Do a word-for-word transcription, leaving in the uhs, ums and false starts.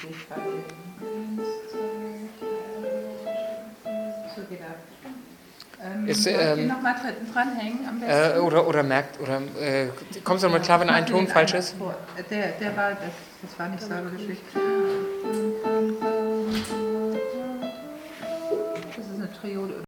nicht beigeben. So geht er. Ähm, Ist, soll ich ähm, den nochmal dranhängen am besten? Äh, oder, oder merkt, oder äh, kommst du nochmal Ja, klar, wenn ich ein mach Ton den falsch einmal ist? vor. Der, der war, das, das war nicht sauber geschickt. Das ist eine Triode.